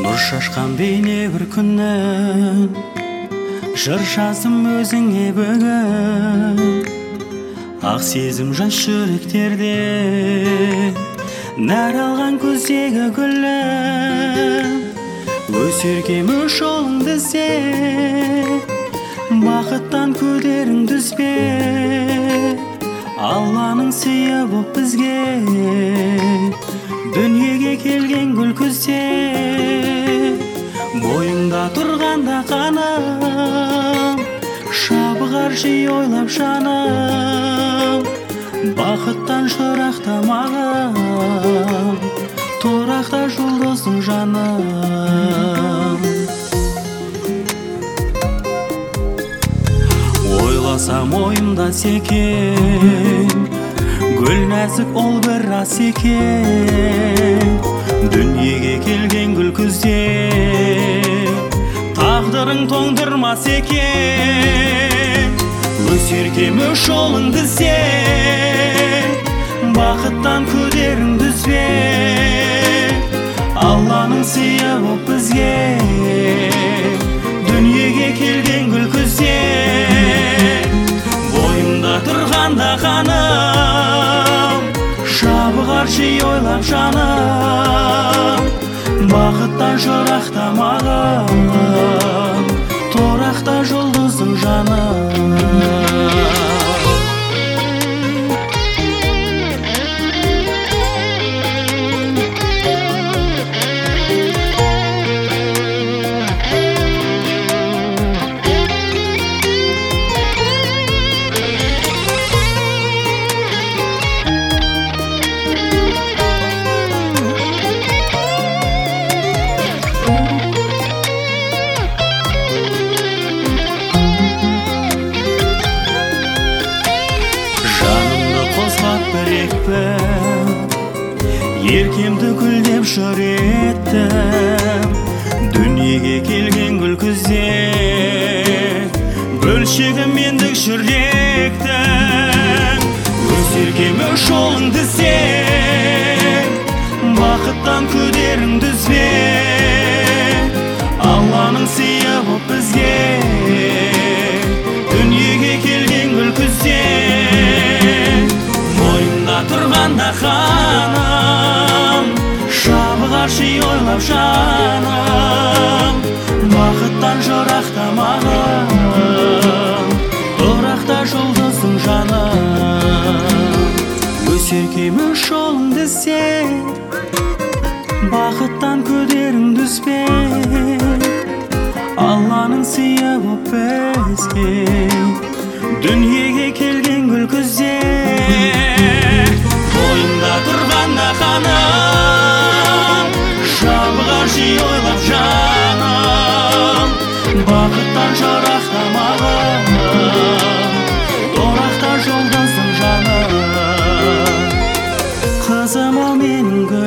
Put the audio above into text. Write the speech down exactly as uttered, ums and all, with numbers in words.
нұр шашқан бейне бір күні, жыр жазым өзіңе бүгін. Ақ сезім жас жүректерде, нәр алған көздегі гүлім. Өсеркем өш жолыңды іздеп, бақыттан көдерің дүзбе. Алланың сыйы боп бізге, дүниеге келген гүл күзде. Бойыңда тұрғанда қаным, шабығар жиі ойлап жаным. Бақыттан жырақтамағым, тұрақта жұлдыздың жаным. Ойласам ойымда секен, гүл нәзік ол бір ас екен. Дүниеге келген гүл күзде, тағдырың тоңдырмас екен. Өсеркем өш жолыңды іздеп, бақыттан көдерің дүзбе. Алланың сыйы боп бізге, дүниеге келген гүл күзде. Бойымда тұрғанда қаным, шабығар жиі ойлап жаным. Бақыттан жырақтамағым, тұрақта жұлдыздың жаным. Еркемді гүлдеп жыр еттім, дүниеге келген гүл күзде. Бөлшегім мендік жүректің, өсеркем өш жолыңды іздеп, бақыттан көдерің дүзбе. Алланың сыйы боп бізге, дүниеге келген гүл күзде. Бойымда тұрғанда қаным, шабығар жиі ойлап жаным. Бақыттан жырақтамағым, тұрақта жұлдыздың жаным. Өсеркем өш жолыңды іздеп, бақыттан көдерің дүзбе. Алланың сыйы боп бізге, дүниеге келген гүл күзде. Бойымда тұрғанда қаным, шабығар жиі ойлап жаным. Бақыттан жырақтамағым, тұрақта жұлдыздың жаным. Қызым ол менің